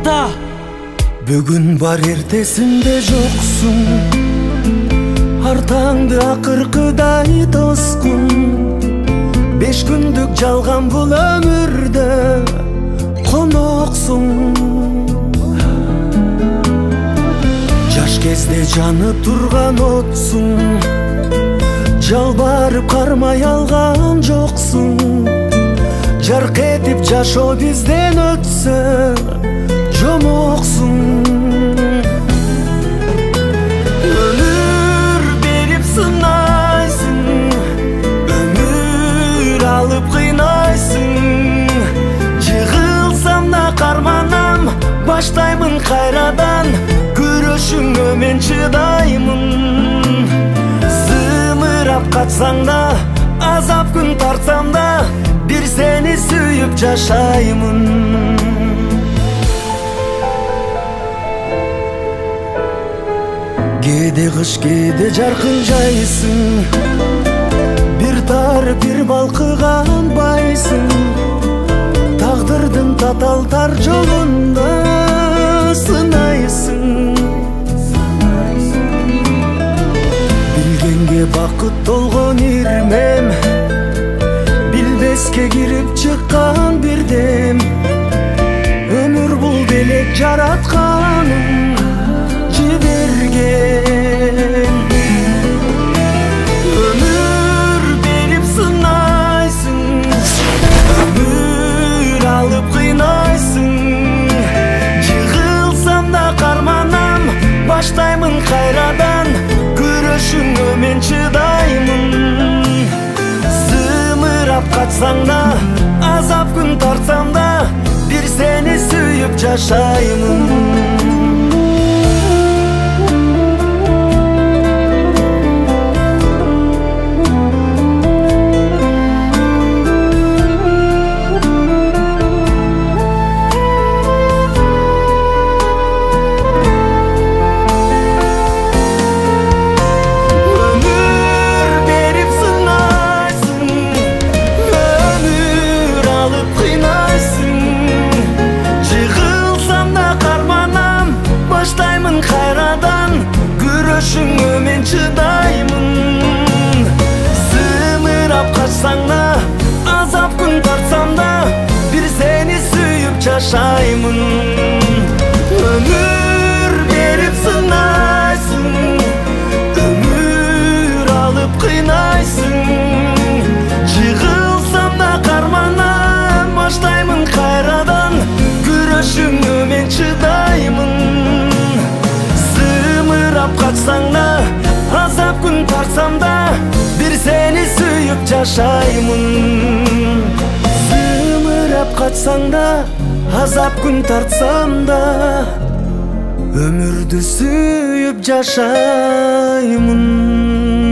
Айта Бүгүн бар эртесинде жоксуң, артаңды акыркыдай тоскун. 5 күндүк жалган бул өмүрдө коноксуң. Жаш кезде жанып турган отсуң, жалбарып кармай алган жоксуң. Жарк этип жашоо бизден өтсө жомоксуң. Өмүр берип сынайсың, өмүр алып кыйнайсың. Жыгылсам да карманам, баштаймын кайрадан. Күрөшүңө мен чыдаймын. Сымырап катсаң да, азап күн тартсам да, бир сени сүйүп жашаймын. Кээде кыш, кээде жаркын жайсың, бир тарып бир балкыган байсың. Тагдырдын татал тар жолунда сынайсың. Билгенге бакыт толгон ирмем, билбеске кирип чыккан бирдем. Өмүр бул белек жаратканым жиберген. Өмүр берип сынайсың, өмүр алып кыйнайсың. Жыгылсам да карманам, баштаймын кайрадан. Күрөшүңө мен чыдаймын. Сымырап катсаң да, азап күн тартсам да, бир сени сүйүп жашаймын. Күрөшүңө мен чыдаймын. Сымырап качсаң да, азап күн тартсам да, бир сени сүйүп жашаймын. Өмүр берип сынайсың, өмүр алып кыйнайсың. Жыгылсам да карманам, баштаймын кайрадан. Күрөшүңө мен чыдаймын. Катсаң да, азап күн тартсам да, бир сени сүйүп жашаймын. Сымырап катсаң да, азап күн тартсам да, өмүрдү сүйүп жашаймын.